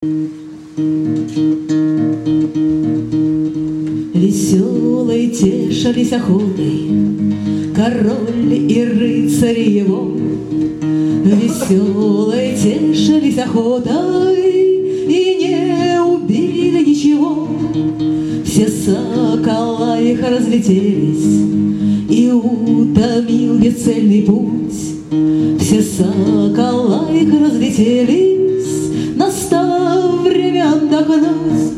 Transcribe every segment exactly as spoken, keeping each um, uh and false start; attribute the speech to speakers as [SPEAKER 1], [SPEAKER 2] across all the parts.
[SPEAKER 1] Веселой тешились охотой король и рыцарь его. Веселой тешились охотой и не убили ничего. Все сокола их разлетелись, и утомил бесцельный путь. Все сокола их разлетелись, настало время отдохнуть.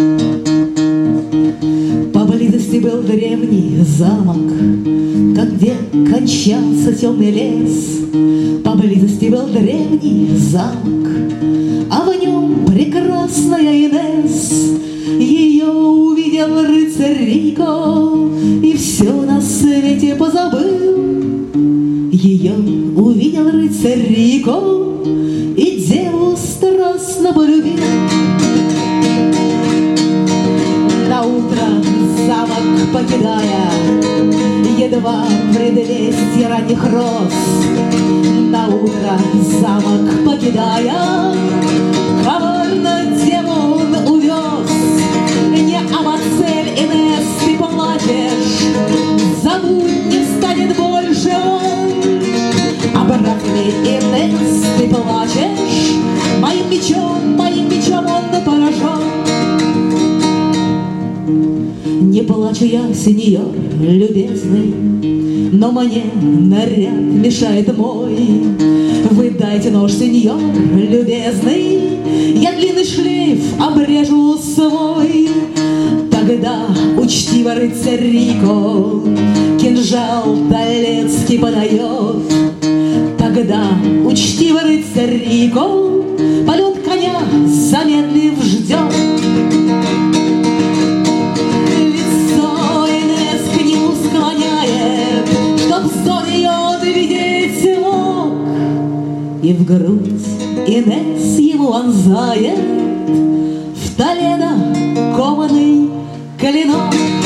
[SPEAKER 1] Поблизости был древний замок, как где кончался темный лес. Поблизости был древний замок, а в нем прекрасная Инесс. Ее увидел рыцарь Рико и все на свете позабыл. Ее увидел рыцарь Рико и деву страстно полюбил. Наутро замок покидая, едва предвестье ранних роз. Наутро замок покидая, коварно деву он увез. Не Амацель, Инесс, ты плачешь, забудь, не станет больше он. Обратный Инесс, ты плачешь, моим мечом, моим мечом он поражен. Не плачу я, сеньор любезный, но мне наряд мешает мой. Вы дайте нож, сеньор любезный, я длинный шлейф обрежу свой. Тогда учтиво рыцарь Рико кинжал талецкий подает. Тогда учтиво рыцарь Рико полет коня замедлив ждет. Лицо Инесс к нему склоняет, чтоб взор ее видеть мог. И в грудь Инесс ему вонзает в Толедо кованый клинок.